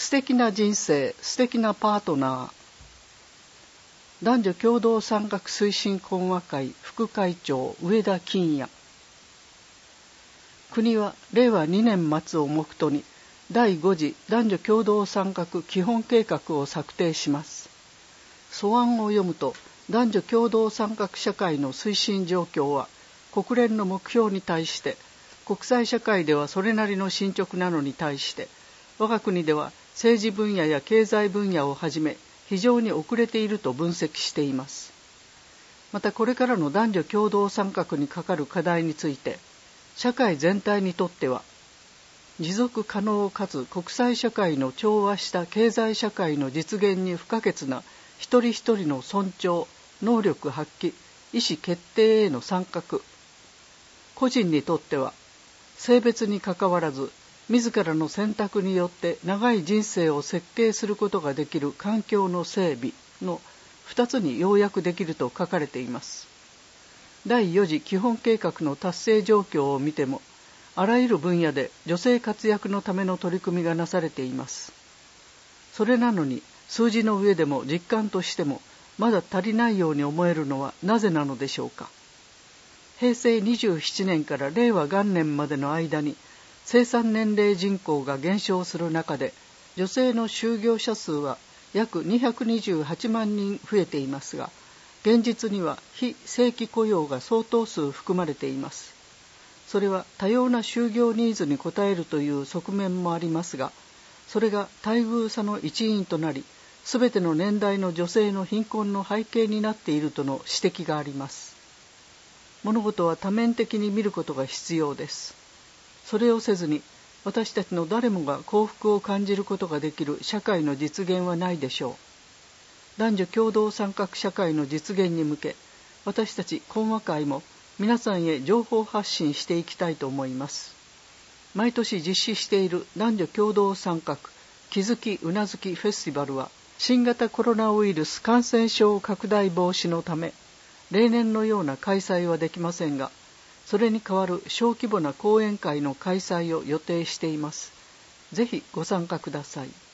素敵な人生、素敵なパートナー。男女共同参画推進懇話会副会長上田金也。国は令和2年末を目途に第5次男女共同参画基本計画を策定します。素案を読むと、男女共同参画社会の推進状況は国連の目標に対して、国際社会ではそれなりの進捗なのに対して、我が国では政治分野や経済分野をはじめ非常に遅れていると分析しています。またこれからの男女共同参画にかかる課題について、社会全体にとっては持続可能かつ国際社会の調和した経済社会の実現に不可欠な一人一人の尊重、能力発揮、意思決定への参画、個人にとっては性別にかかわらず自らの選択によって長い人生を設計することができる環境の整備の2つに要約できると書かれています。第4次基本計画の達成状況を見ても、あらゆる分野で女性活躍のための取り組みがなされています。それなのに数字の上でも実感としてもまだ足りないように思えるのはなぜなのでしょうか。平成27年から令和元年までの間に生産年齢人口が減少する中で、女性の就業者数は約228万人増えていますが、現実には非正規雇用が相当数含まれています。それは多様な就業ニーズに応えるという側面もありますが、それが待遇差の一因となり、すべての年代の女性の貧困の背景になっているとの指摘があります。物事は多面的に見ることが必要です。それをせずに、私たちの誰もが幸福を感じることができる社会の実現はないでしょう。男女共同参画社会の実現に向け、私たち懇話会も皆さんへ情報発信していきたいと思います。毎年実施している男女共同参画気づきうなずきフェスティバルは、新型コロナウイルス感染症拡大防止のため、例年のような開催はできませんが、それに代わる小規模な講演会の開催を予定しています。ぜひご参加ください。